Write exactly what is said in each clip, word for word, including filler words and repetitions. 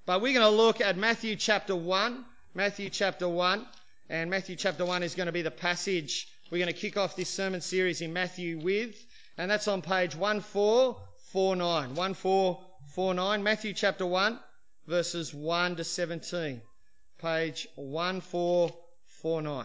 But we're going to look at Matthew chapter one. Matthew chapter one. And Matthew chapter one is going to be the passage we're going to kick off this sermon series in Matthew with. And that's on page one four four nine. one four four nine. Matthew chapter one, verses one to seventeen. Page one four four nine.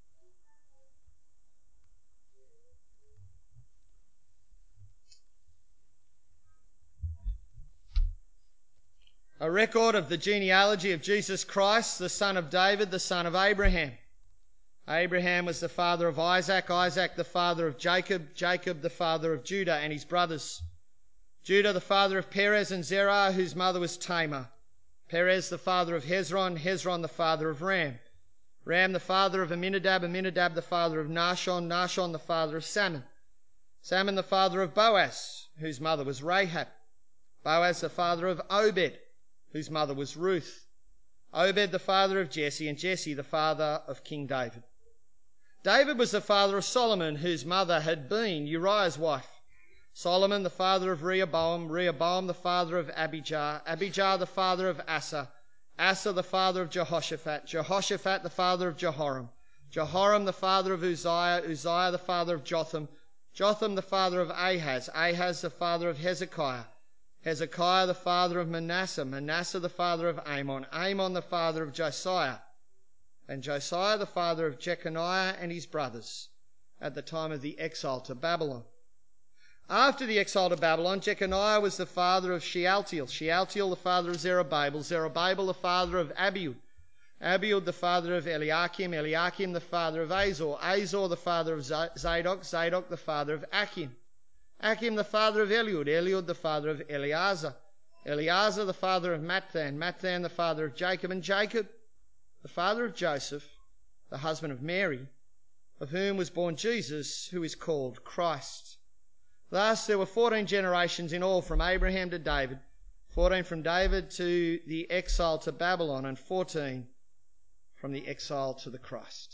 A record of the genealogy of Jesus Christ, the son of David, the son of Abraham. Abraham was the father of Isaac, Isaac the father of Jacob, Jacob the father of Judah and his brothers. Judah the father of Perez and Zerah, whose mother was Tamar. Perez the father of Hezron, Hezron the father of Ram. Ram the father of Amminadab, Amminadab the father of Nahshon, Nahshon the father of Salmon. Salmon the father of Boaz, whose mother was Rahab. Boaz the father of Obed, whose mother was Ruth. Obed the father of Jesse, and Jesse the father of King David. David was the father of Solomon, whose mother had been Uriah's wife. Solomon the father of Rehoboam, Rehoboam the father of Abijah, Abijah the father of Asa, Asa the father of Jehoshaphat, Jehoshaphat the father of Jehoram, Jehoram the father of Uzziah, Uzziah the father of Jotham, Jotham the father of Ahaz, Ahaz the father of Hezekiah, Hezekiah the father of Manasseh, Manasseh the father of Amon, Amon the father of Josiah, and Josiah the father of Jeconiah and his brothers at the time of the exile to Babylon. After the exile to Babylon, Jeconiah was the father of Shealtiel, Shealtiel the father of Zerubbabel, Zerubbabel the father of Abiud, Abiud the father of Eliakim, Eliakim the father of Azor, Azor the father of Zadok, Zadok the father of Achim, Achim the father of Eliud, Eliud the father of Eleazar, Eleazar the father of Matthan, Matthan the father of Jacob, and Jacob the father of Joseph, the husband of Mary, of whom was born Jesus, who is called Christ. Thus there were fourteen generations in all from Abraham to David, fourteen from David to the exile to Babylon, and fourteen from the exile to the Christ.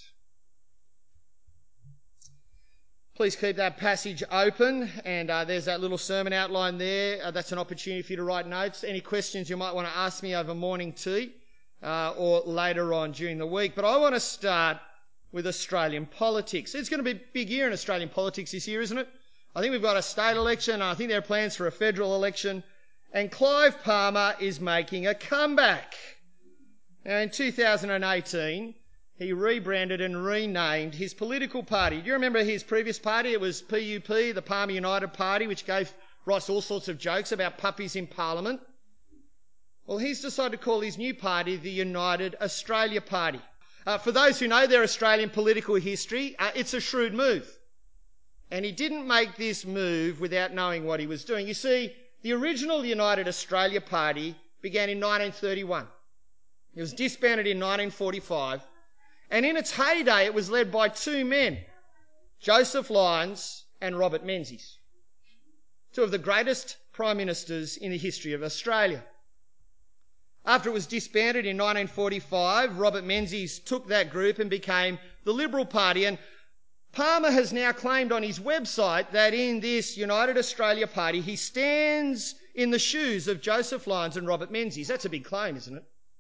Please keep that passage open, and uh, there's that little sermon outline there. Uh, that's an opportunity for you to write notes. Any questions you might want to ask me over morning tea uh, or later on during the week. But I want to start with Australian politics. It's going to be a big year in Australian politics this year, isn't it? I think we've got a state election, and I think there are plans for a federal election, and Clive Palmer is making a comeback. Now, in two thousand eighteen, he rebranded and renamed his political party. Do you remember his previous party? It was P U P, the Palmer United Party, which gave Ross all sorts of jokes about puppies in Parliament. Well, he's decided to call his new party the United Australia Party. Uh, for those who know their Australian political history, uh, it's a shrewd move. And he didn't make this move without knowing what he was doing. You see, the original United Australia Party began in nineteen thirty-one. It was disbanded in nineteen forty-five. And in its heyday, it was led by two men, Joseph Lyons and Robert Menzies, two of the greatest prime ministers in the history of Australia. After it was disbanded in nineteen forty-five, Robert Menzies took that group and became the Liberal Party. And Palmer has now claimed on his website that in this United Australia Party, he stands in the shoes of Joseph Lyons and Robert Menzies. That's a big claim, isn't it?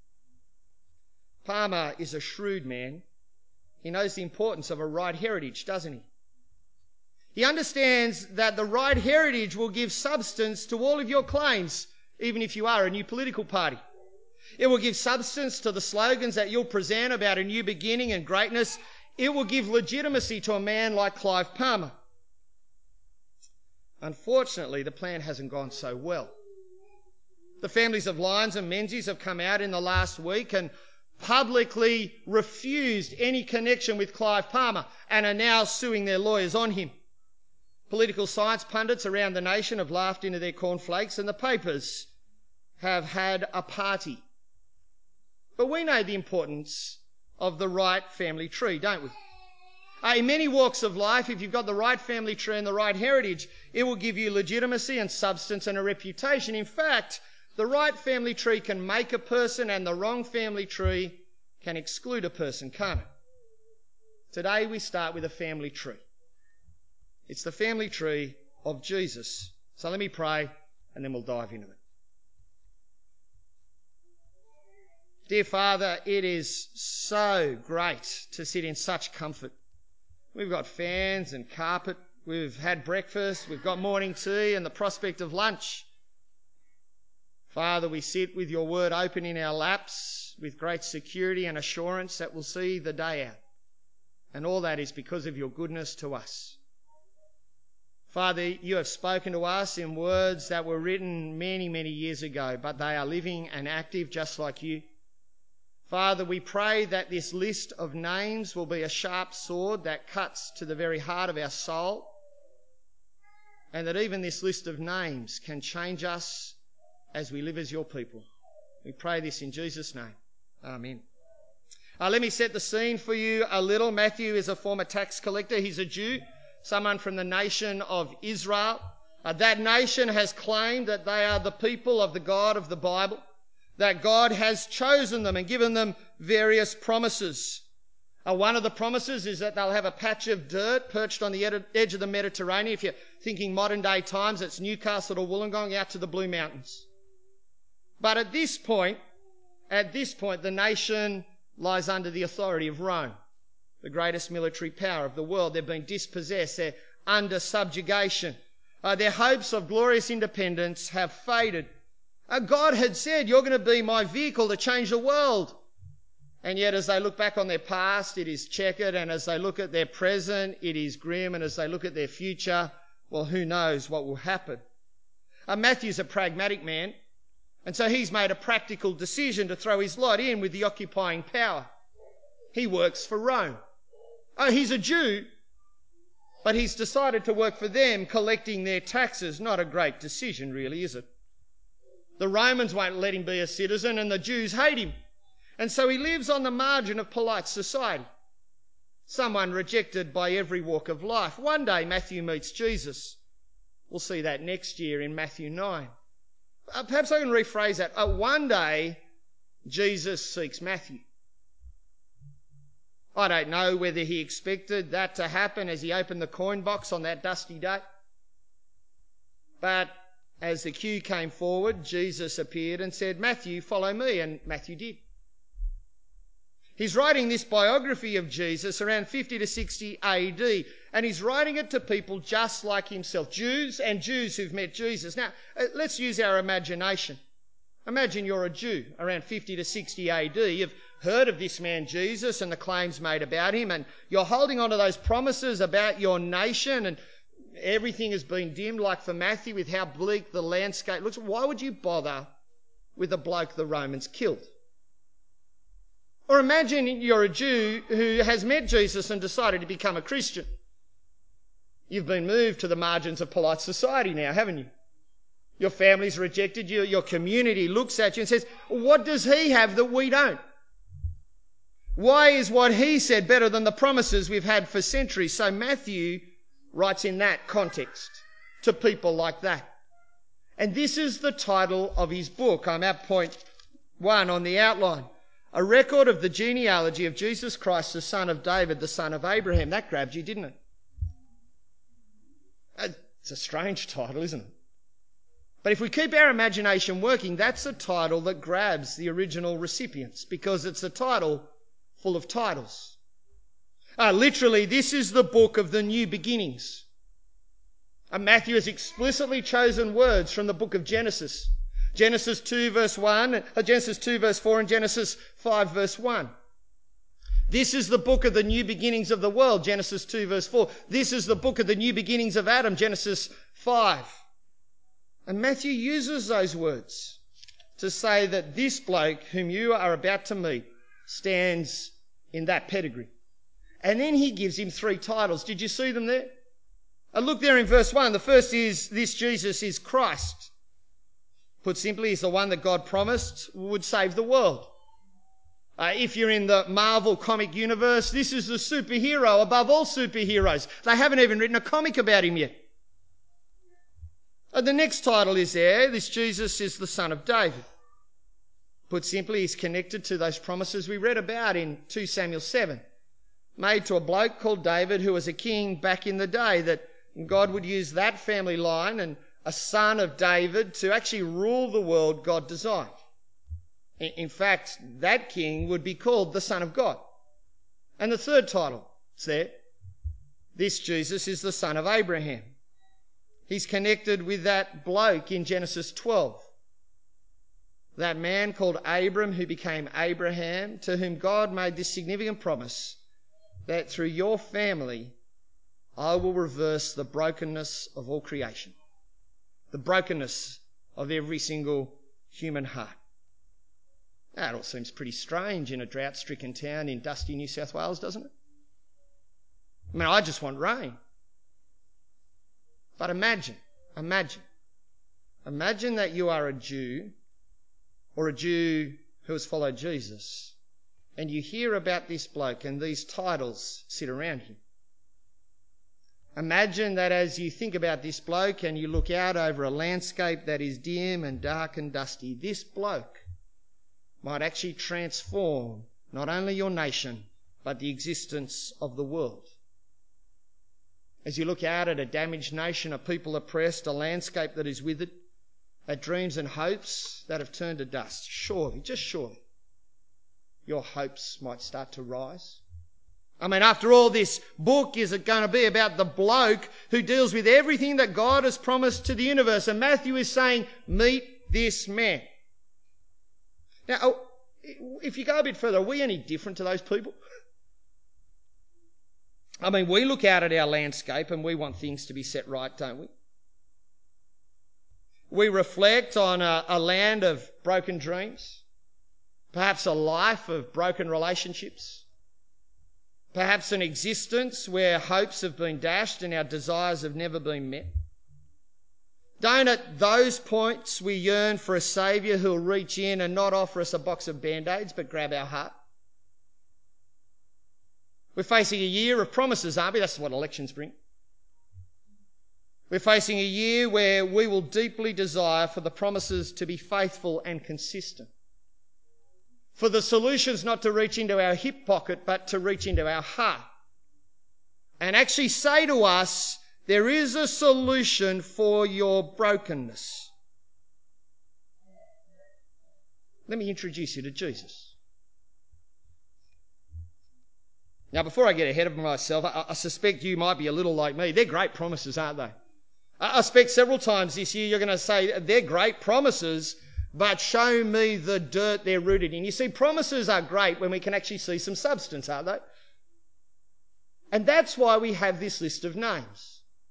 Palmer is a shrewd man. He knows the importance of a right heritage, doesn't he? He understands that the right heritage will give substance to all of your claims, even if you are a new political party. It will give substance to the slogans that you'll present about a new beginning and greatness. It will give legitimacy to a man like Clive Palmer. Unfortunately, the plan hasn't gone so well. The families of Lyons and Menzies have come out in the last week and publicly refused any connection with Clive Palmer and are now suing their lawyers on him. Political science pundits around the nation have laughed into their cornflakes, and the papers have had a party. But we know the importance of the right family tree, don't we? Uh, in many walks of life, if you've got the right family tree and the right heritage, it will give you legitimacy and substance and a reputation. In fact, the right family tree can make a person, and the wrong family tree can exclude a person, can't it? Today we start with a family tree. It's the family tree of Jesus. So let me pray, and then we'll dive into it. Dear Father, it is so great to sit in such comfort. We've got fans and carpet. We've had breakfast. We've got morning tea and the prospect of lunch. Father, we sit with your word open in our laps with great security and assurance that we'll see the day out. And all that is because of your goodness to us. Father, you have spoken to us in words that were written many, many years ago, but they are living and active just like you. Father, we pray that this list of names will be a sharp sword that cuts to the very heart of our soul, and that even this list of names can change us as we live as your people. We pray this in Jesus' name. Amen. Uh, let me set the scene for you a little. Matthew is a former tax collector. He's a Jew, someone from the nation of Israel. Uh, that nation has claimed that they are the people of the God of the Bible, that God has chosen them and given them various promises. Uh, one of the promises is that they'll have a patch of dirt perched on the ed- edge of the Mediterranean. If you're thinking modern day times, it's Newcastle or Wollongong out to the Blue Mountains. But at this point, at this point, the nation lies under the authority of Rome, the greatest military power of the world. They've been dispossessed. They're under subjugation. Uh, their hopes of glorious independence have faded. Uh, God had said, you're going to be my vehicle to change the world. And yet as they look back on their past, it is checkered. And as they look at their present, it is grim. And as they look at their future, well, who knows what will happen. Uh, Matthew's a pragmatic man. And so he's made a practical decision to throw his lot in with the occupying power. He works for Rome. Oh, he's a Jew, but he's decided to work for them, collecting their taxes. Not a great decision, really, is it? The Romans won't let him be a citizen, and the Jews hate him. And so he lives on the margin of polite society, someone rejected by every walk of life. One day Matthew meets Jesus. We'll see that next year in Matthew nine. Uh, perhaps I can rephrase that. Uh, one day, Jesus seeks Matthew. I don't know whether he expected that to happen as he opened the coin box on that dusty day. But as the queue came forward, Jesus appeared and said, Matthew, follow me. And Matthew did. He's writing this biography of Jesus around fifty to sixty A D, and he's writing it to people just like himself, Jews and Jews who've met Jesus. Now, let's use our imagination. Imagine you're a Jew around fifty to sixty A D. You've heard of this man Jesus and the claims made about him, and you're holding on to those promises about your nation, and everything has been dimmed, like for Matthew, with how bleak the landscape looks. Why would you bother with a bloke the Romans killed? Or imagine you're a Jew who has met Jesus and decided to become a Christian. You've been moved to the margins of polite society now, haven't you? Your family's rejected you. Your community looks at you and says, what does he have that we don't? Why is what he said better than the promises we've had for centuries? So Matthew writes in that context to people like that. And this is the title of his book. I'm at point one on the outline. A record of the genealogy of Jesus Christ, the son of David, the son of Abraham. That grabbed you, didn't it? It's a strange title, isn't it? But if we keep our imagination working, that's a title that grabs the original recipients, because it's a title full of titles. Uh, literally, this is the book of the new beginnings. Uh, Matthew has explicitly chosen words from the book of Genesis. Genesis two verse one, uh, Genesis two verse four and Genesis five verse one. This is the book of the new beginnings of the world, Genesis two verse four. This is the book of the new beginnings of Adam, Genesis five. And Matthew uses those words to say that this bloke whom you are about to meet stands in that pedigree. And then he gives him three titles. Did you see them there? Uh, look there in verse one. The first is, this Jesus is Christ. Put simply, he's the one that God promised would save the world. Uh, if you're in the Marvel comic universe, this is the superhero above all superheroes. They haven't even written a comic about him yet. Uh, the next title is there. This Jesus is the son of David. Put simply, he's connected to those promises we read about in Second Samuel seven. Made to a bloke called David, who was a king back in the day, that God would use that family line and a son of David to actually rule the world God designed. In fact, that king would be called the Son of God. And the third title, it's there. This Jesus is the son of Abraham. He's connected with that bloke in Genesis twelve. That man called Abram who became Abraham, to whom God made this significant promise that through your family I will reverse the brokenness of all creation. The brokenness of every single human heart. That all seems pretty strange in a drought-stricken town in dusty New South Wales, doesn't it? I mean, I just want rain. But imagine, imagine, imagine that you are a Jew or a Jew who has followed Jesus and you hear about this bloke and these titles sit around him. Imagine that as you think about this bloke and you look out over a landscape that is dim and dark and dusty, this bloke might actually transform not only your nation, but the existence of the world. As you look out at a damaged nation, a people oppressed, a landscape that is withered, at dreams and hopes that have turned to dust, surely, just surely, your hopes might start to rise. I mean, after all, this book is going to be about the bloke who deals with everything that God has promised to the universe. And Matthew is saying, meet this man. Now, if you go a bit further, are we any different to those people? I mean, we look out at our landscape and we want things to be set right, don't we? We reflect on a, a land of broken dreams, perhaps a life of broken relationships, perhaps an existence where hopes have been dashed and our desires have never been met. Don't at those points we yearn for a saviour who'll reach in and not offer us a box of Band-Aids but grab our heart? We're facing a year of promises, aren't we? That's what elections bring. We're facing a year where we will deeply desire for the promises to be faithful and consistent. For the solutions not to reach into our hip pocket but to reach into our heart. And actually say to us, there is a solution for your brokenness. Let me introduce you to Jesus. Now, before I get ahead of myself, I, I suspect you might be a little like me. They're great promises, aren't they? I, I suspect several times this year you're going to say, they're great promises, but show me the dirt they're rooted in. You see, promises are great when we can actually see some substance, aren't they? And that's why we have this list of names.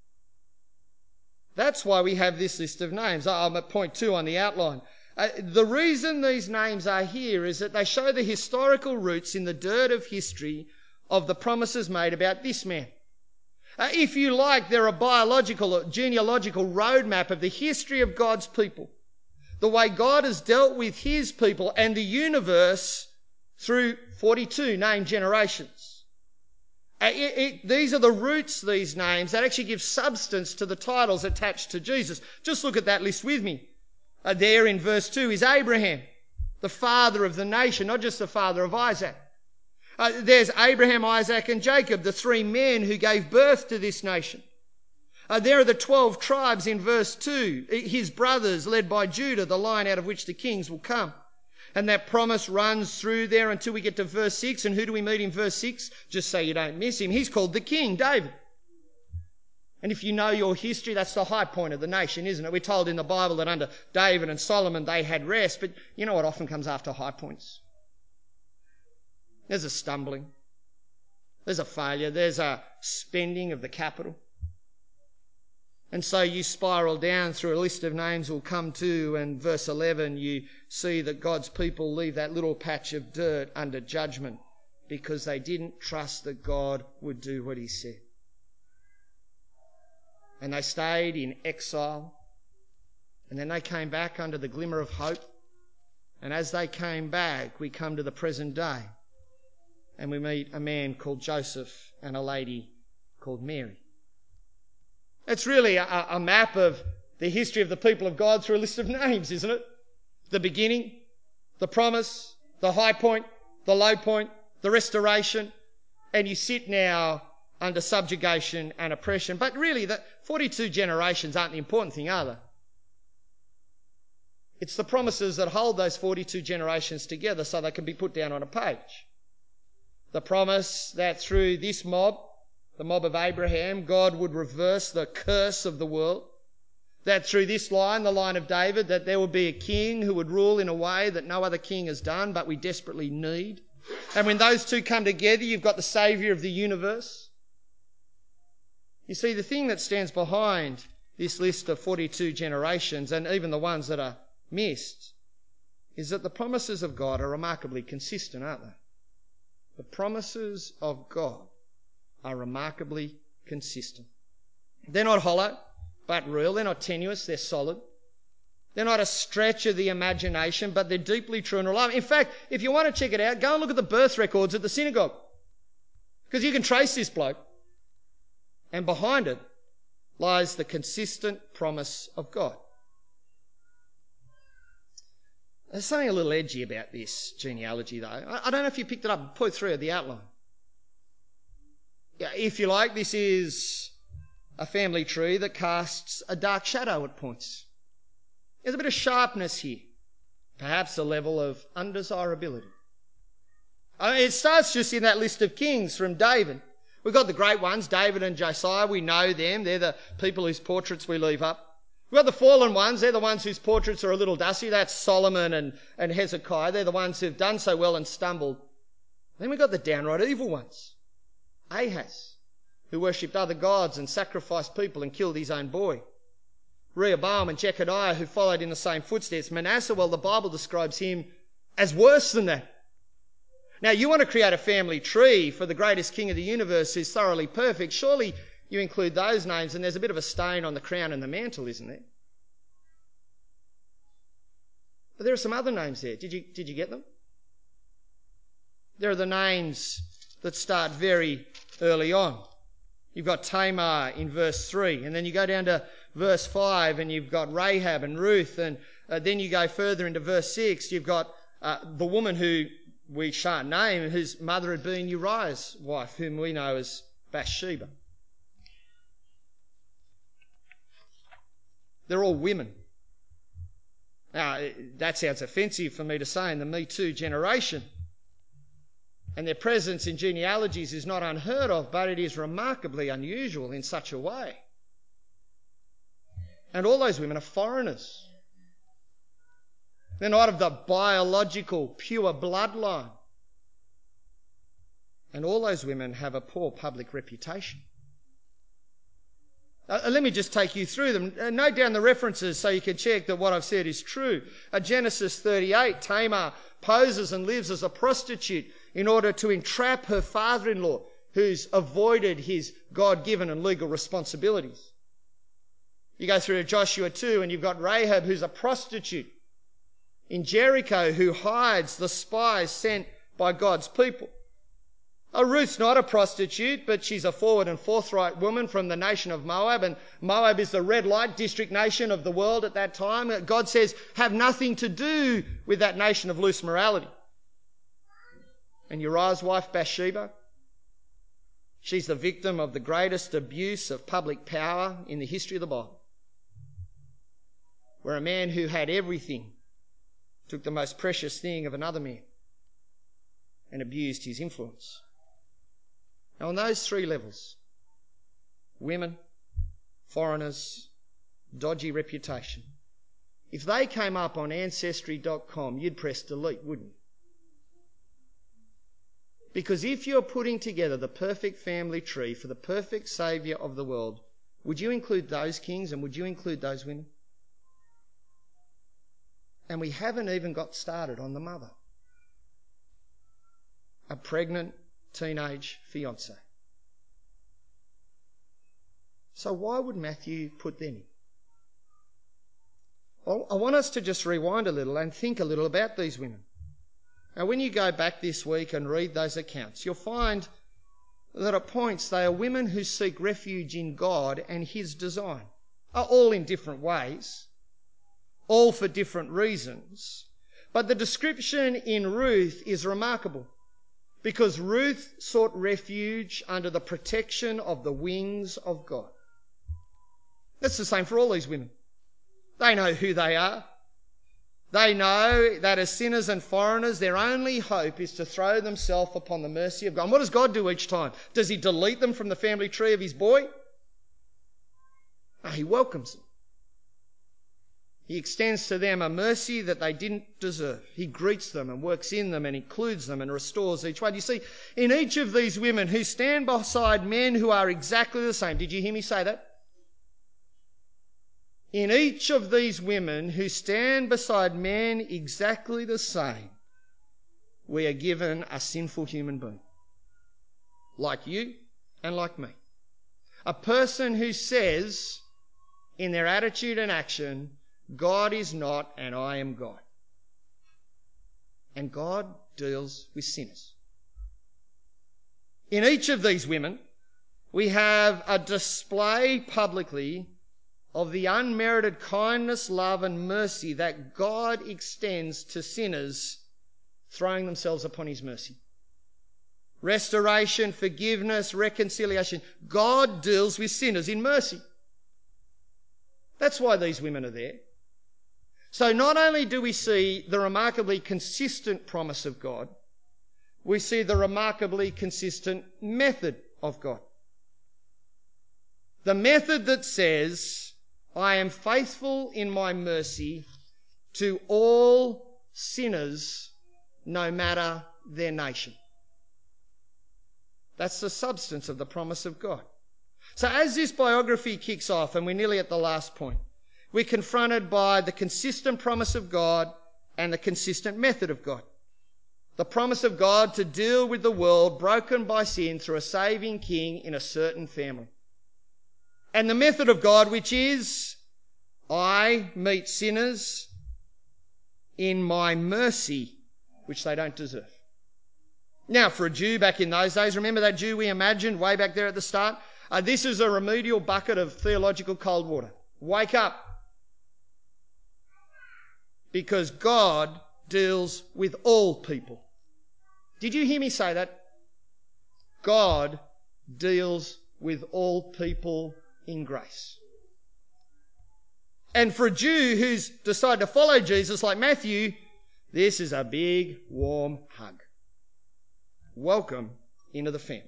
That's why we have this list of names. I'm at point two on the outline. Uh, the reason these names are here is that they show the historical roots in the dirt of history of the promises made about this man. Uh, if you like, they're a biological or genealogical roadmap of the history of God's people. The way God has dealt with his people and the universe through forty-two named generations. Uh, it, it, these are the roots, these names, that actually give substance to the titles attached to Jesus. Just look at that list with me. Uh, there in verse two is Abraham, the father of the nation, not just the father of Isaac. Uh, there's Abraham, Isaac and Jacob, the three men who gave birth to this nation. Uh, there are the twelve tribes in verse two, his brothers led by Judah, the line out of which the kings will come. And that promise runs through there until we get to verse six. And who do we meet in verse six? Just so you don't miss him. He's called the king, David. And if you know your history, that's the high point of the nation, isn't it? We're told in the Bible that under David and Solomon they had rest. But you know what often comes after high points? There's a stumbling. There's a failure. There's a spending of the capital. And so you spiral down through a list of names we'll come to, and verse eleven, you see that God's people leave that little patch of dirt under judgment because they didn't trust that God would do what he said. And they stayed in exile, and then they came back under the glimmer of hope. And as they came back, we come to the present day, and we meet a man called Joseph and a lady called Mary. It's really a, a map of the history of the people of God through a list of names, isn't it? The beginning, the promise, the high point, the low point, the restoration, and you sit now under subjugation and oppression. But really, the forty-two generations aren't the important thing, are they? It's the promises that hold those forty-two generations together so they can be put down on a page. The promise that through this mob, the mob of Abraham, God would reverse the curse of the world. That through this line, the line of David, that there would be a king who would rule in a way that no other king has done, but we desperately need. And when those two come together, you've got the Saviour of the universe. You see, the thing that stands behind this list of forty-two generations, and even the ones that are missed, is that the promises of God are remarkably consistent, aren't they? The promises of God are remarkably consistent. They're not hollow, but real. They're not tenuous, they're solid. They're not a stretch of the imagination, but they're deeply true and reliable. In fact, if you want to check it out, go and look at the birth records at the synagogue. Because you can trace this bloke. And behind it lies the consistent promise of God. There's something a little edgy about this genealogy, though. I don't know if you picked it up, point three of the outline. Yeah, if you like, this is a family tree that casts a dark shadow at points. There's a bit of sharpness here, perhaps a level of undesirability. I mean, it starts just in that list of kings from David. We've got the great ones, David and Josiah. We know them. They're the people whose portraits we leave up. We've got the fallen ones. They're the ones whose portraits are a little dusty. That's Solomon and, and Hezekiah. They're the ones who've done so well and stumbled. Then we've got the downright evil ones. Ahaz, who worshipped other gods and sacrificed people and killed his own boy. Rehoboam and Jeconiah, who followed in the same footsteps. Manasseh, well, the Bible describes him as worse than that. Now, you want to create a family tree for the greatest king of the universe who's thoroughly perfect. Surely you include those names, and there's a bit of a stain on the crown and the mantle, isn't there? But there are some other names there. Did you, did you get them? There are the names that start very early on. You've got Tamar in verse three, and then you go down to verse five, and you've got Rahab and Ruth, and uh, then you go further into verse six, you've got uh, the woman who we shan't name, whose mother had been Uriah's wife, whom we know as Bathsheba. They're all women. Now, that sounds offensive for me to say in the Me Too generation. And their presence in genealogies is not unheard of, but it is remarkably unusual in such a way. And all those women are foreigners. They're not of the biological, pure bloodline. And all those women have a poor public reputation. Uh, let me just take you through them. Uh, note down the references so you can check that what I've said is true. Uh, Genesis thirty-eight, Tamar poses and lives as a prostitute in order to entrap her father-in-law, who's avoided his God-given and legal responsibilities. You go through to Joshua two and you've got Rahab, who's a prostitute in Jericho, who hides the spies sent by God's people. Oh, Ruth's not a prostitute, but she's a forward and forthright woman from the nation of Moab, and Moab is the red light district nation of the world at that time. God says, have nothing to do with that nation of loose morality. And Uriah's wife, Bathsheba, she's the victim of the greatest abuse of public power in the history of the Bible, where a man who had everything took the most precious thing of another man and abused his influence. Now, on those three levels, women, foreigners, dodgy reputation, if they came up on ancestry dot com, you'd press delete, wouldn't you? Because if you're putting together the perfect family tree for the perfect Saviour of the world, would you include those kings and would you include those women? And we haven't even got started on the mother. A pregnant teenage fiancée. So why would Matthew put them in? Well, I want us to just rewind a little and think a little about these women. Now, when you go back this week and read those accounts, you'll find that at points they are women who seek refuge in God and His design, all in different ways, all for different reasons. But the description in Ruth is remarkable because Ruth sought refuge under the protection of the wings of God. That's the same for all these women. They know who they are. They know that as sinners and foreigners, their only hope is to throw themselves upon the mercy of God. And what does God do each time? Does he delete them from the family tree of his boy? No, he welcomes them. He extends to them a mercy that they didn't deserve. He greets them and works in them and includes them and restores each one. You see, in each of these women who stand beside men who are exactly the same, did you hear me say that? In each of these women who stand beside men exactly the same, we are given a sinful human being, like you and like me. A person who says in their attitude and action, God is not and I am God. And God deals with sinners. In each of these women, we have a display publicly of the unmerited kindness, love and mercy that God extends to sinners throwing themselves upon his mercy. Restoration, forgiveness, reconciliation. God deals with sinners in mercy. That's why these women are there. So not only do we see the remarkably consistent promise of God, we see the remarkably consistent method of God. The method that says, I am faithful in my mercy to all sinners, no matter their nation. That's the substance of the promise of God. So as this biography kicks off, and we're nearly at the last point, we're confronted by the consistent promise of God and the consistent method of God. The promise of God to deal with the world broken by sin through a saving king in a certain family. And the method of God, which is, I meet sinners in my mercy, which they don't deserve. Now, for a Jew back in those days, remember that Jew we imagined way back there at the start? Uh, this is a remedial bucket of theological cold water. Wake up. Because God deals with all people. Did you hear me say that? God deals with all people in grace. And for a Jew who's decided to follow Jesus like Matthew, this is a big, warm hug. Welcome into the family.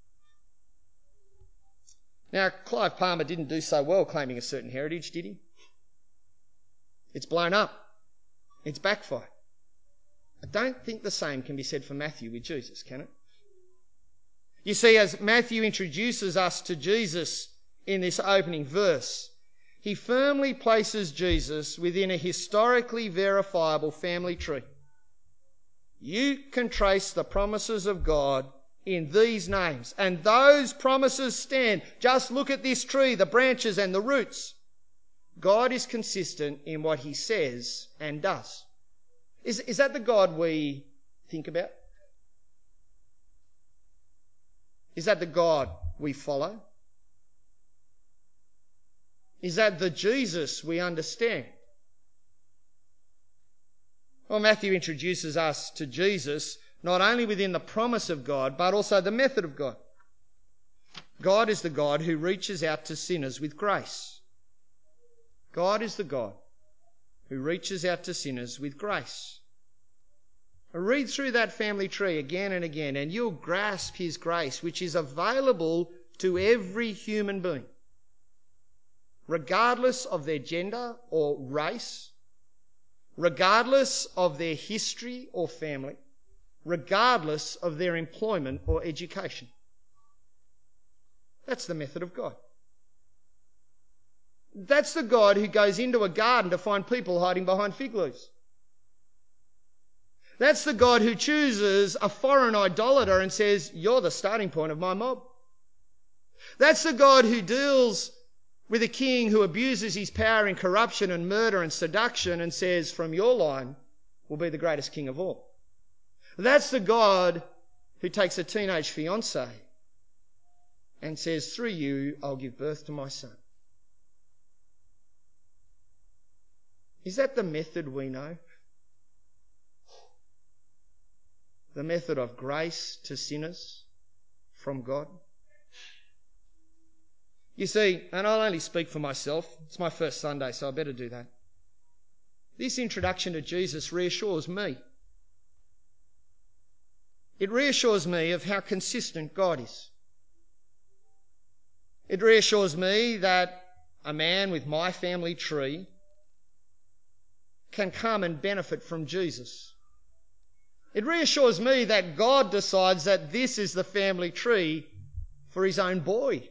Now, Clive Palmer didn't do so well claiming a certain heritage, did he? It's blown up. It's backfired. I don't think the same can be said for Matthew with Jesus, can it? You see, as Matthew introduces us to Jesus in this opening verse, he firmly places Jesus within a historically verifiable family tree. You can trace the promises of God in these names, and those promises stand. Just look at this tree, the branches and the roots. God is consistent in what he says and does. Is, is that the God we think about? Is that the God we follow? Is that the Jesus we understand? Well, Matthew introduces us to Jesus not only within the promise of God, but also the method of God. God is the God who reaches out to sinners with grace. God is the God who reaches out to sinners with grace. Read through that family tree again and again, and you'll grasp his grace, which is available to every human being, regardless of their gender or race, regardless of their history or family, regardless of their employment or education. That's the method of God. That's the God who goes into a garden to find people hiding behind fig leaves. That's the God who chooses a foreign idolater and says, you're the starting point of my mob. That's the God who deals with a king who abuses his power in corruption and murder and seduction and says, from your line will be the greatest king of all. That's the God who takes a teenage fiancée and says, through you, I'll give birth to my son. Is that the method we know? The method of grace to sinners from God? You see, and I'll only speak for myself. It's my first Sunday, so I better do that. This introduction to Jesus reassures me. It reassures me of how consistent God is. It reassures me that a man with my family tree can come and benefit from Jesus. It reassures me that God decides that this is the family tree for his own boy.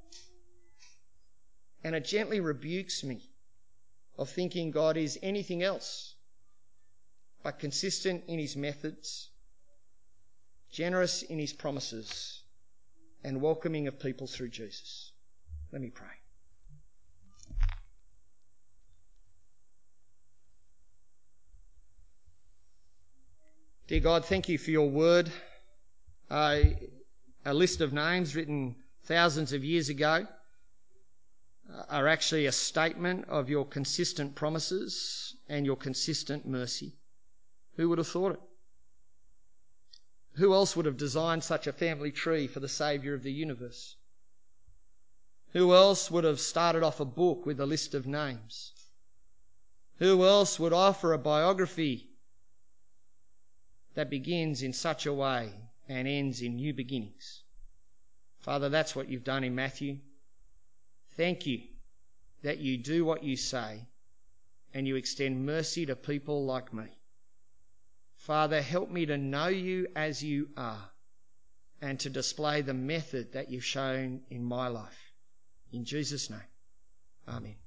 And it gently rebukes me of thinking God is anything else but consistent in his methods, generous in his promises, and welcoming of people through Jesus. Let me pray. Dear God, thank you for your word, uh, a list of names written thousands of years ago uh, are actually a statement of your consistent promises and your consistent mercy. Who would have thought it? Who else would have designed such a family tree for the Saviour of the universe? Who else would have started off a book with a list of names? Who else would offer a biography that begins in such a way and ends in new beginnings? Father, that's what you've done in Matthew. Thank you that you do what you say and you extend mercy to people like me. Father, help me to know you as you are and to display the method that you've shown in my life. In Jesus' name, amen.